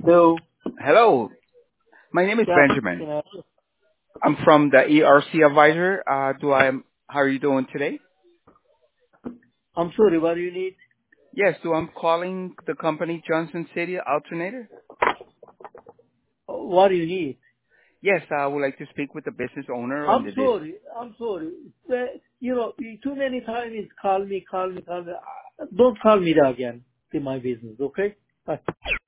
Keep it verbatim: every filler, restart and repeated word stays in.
No. Hello, my name is Yeah. Benjamin. Can I, I'm from the E R C Advisor. Uh, do I? How are you doing today? I'm sorry. What do you need? Yes, do I'm calling the company Johnson City Alternator? What do you need? Yes, I would like to speak with the business owner on I'm the dis. sorry. I'm sorry. Uh, You know, you- too many times it's call me, call me, call me. Uh, Don't call me again in my business, okay? Bye.